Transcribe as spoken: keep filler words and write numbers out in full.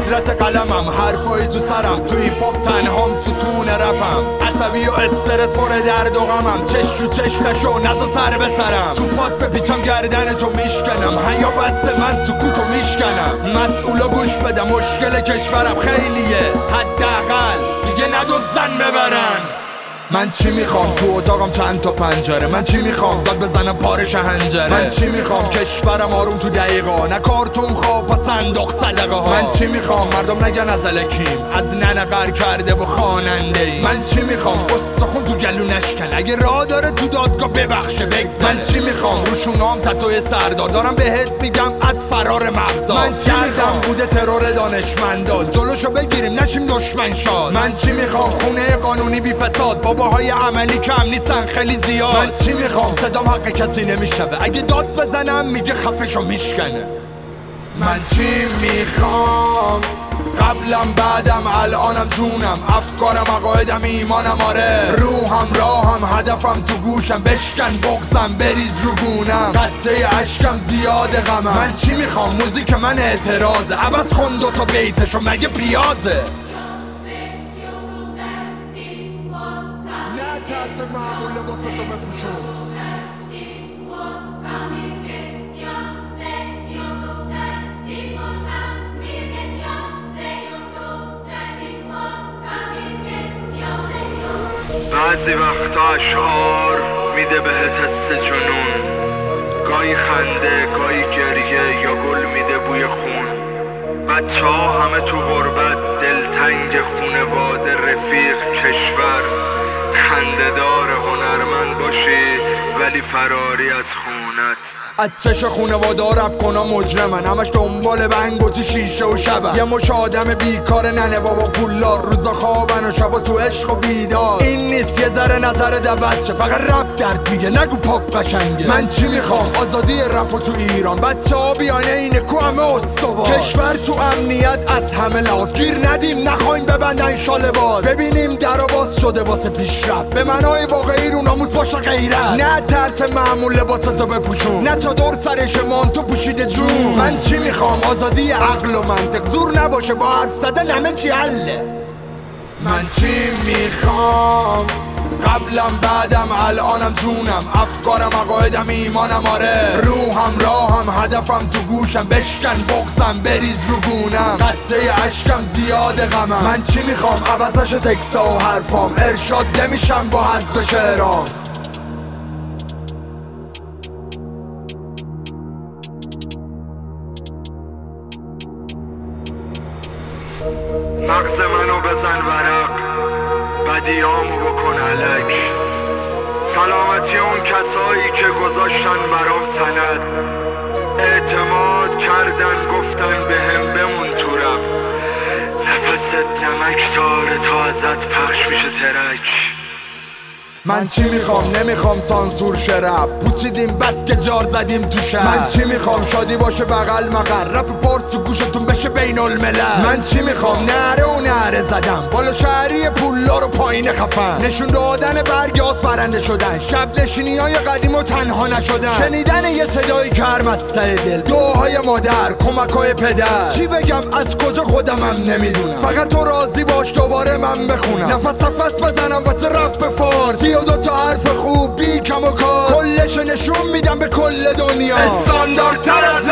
قدرت قلمم، حرفایی تو سرم، تو هیپ هاپ تنهام ستون رپم. عصبی و استرس پر درد و غمم، چش رو چش نشو نزو سر به سرم. تو پات بپیچم گردن تو میشکنم، حیا بس من سکوتو میشکنم. مسئولا گوش بده مشکل کشورم خیلیه، حداقل دیگه ندوزن ببرن. من چی میخوام؟ تو اتاقم چند تا پنجره. من چی میخوام؟ داد بزنم پاره شهنجره. من چی میخوام؟ کشورم آروم تو دقیقا، نه کارتون خواب و صندوق صدقه ها. من چی میخوام؟ مردم نگن از الکیم، از ننه قر کرده و خواننده ای. من چی میخوام؟ استخون تو گلو نشکن، اگه راه داره تو دادگاه ببخشه بگذره. من چی میخوام؟ روشونام تتوی سردار دارم بهت میگم از فرار مغزا. من چی میخوام؟ بوده ترور دانشمندا، جلوشو بگیریم نشیم دشمن شاد. من چی میخوام؟ خونه قانونی بی فساد، باباهای عملی کم نیستن خیلی زیاد. من چی میخوام؟ صدام حق کسی نمیشنوه، اگه داد بزنم میگه خفشو میشکنه. من چی میخوام؟ قبلم بعدم الانم جونم، افکارم عقایدم ایمانم، آره روحم راهم هدفم تو گوشم، بشکن بغزم بریز رو گونم، قطعه عشقم زیاد غمم. من چی میخوام؟ موزیک من اعتراضه، عوض کن دوتا بیتشو مگه پیازه. ترس معمول لباساتو بپوشون. بعضی وقتا اشعار میده بهت حس جنون، گاهی خنده گاهی گریه یا گل میده بوی خون. بچه ها همه تو غربت، دلتنگ خونواده رفیق کشور، خنده‌دار هنرمند باشی ولی فراری از خونت. از چش خونواده رب کنم مجرمن، همش دنبال بنگوزی شیشه و شبن. یه مش آدم بیکار ننه بابا پولار، روزا خوابن و شبا تو عشق و بیدار. این نیست یه ذره نظر دوست شه، فقط رب درد میگه نگو پاپ قشنگه. من چی میخوام؟ آزادی رپ تو ایران، بچه ها بیانه اینه کو همه استوار. کشور تو امنیت از همه لحاظ، گیر ندیم نخوایم ببندن شال باز. ببینیم در و باز شده واسه پیشرفت، به معنای واقعی رو ناموس باشه غیرت. نه ترس معمول لباساتو بپوشون، نه چادر سرش مانتو پوشیده جون. من چی میخوام؟ آزادی عقل و منطق، زور نباشه با حرف زدن همه چی حله. من چی میخوام؟ قبلم بعدم الانم جونم، افکارم عقایدم ایمانم، آره روحم راهم هدفم تو گوشم، بشکن بغزم بریز رو گونم، قطعه عشقم زیاد غمم. من چی میخوام؟ عوضش تکسا و حرفام، ارشاد نمیشم با حذف شعرام. مغز منو بزن ورق، بدیامو بکن علک، سلامتی اون کسایی که گذاشتن برام سند، اعتماد کردن گفتن بهم بمون تو رب، نفست نمک داره تا ازت پخش میشه ترک. من چی میخوام؟ نمیخوام سانسور شه رپ، پوسیدیم بس که جار زدیم تو شهر. من چی میخوام؟ شادی باشه بغل مقر، رپ پارس تو گوشتون بشه بین الملل. من چی میخوام؟ نره و نره زدم، بالا شهری پولا رو پایین خفن، نشون دادن برگ آسپرنده شدن، شب نشینی های قدیم و تنها نشدن، شنیدن یه صدای گرم از ته دل، دعاهای مادر، کمک های پدر. چی بگم؟ از کجا خودمم نمیدونم، فقط تو راضی باش دوباره من بخونم، نفس نفس بزنم واسه رپ فارسی و دو تا حرف خوب بی کم و کار، کلش نشون میدم به کل دنیا، استانداردتر از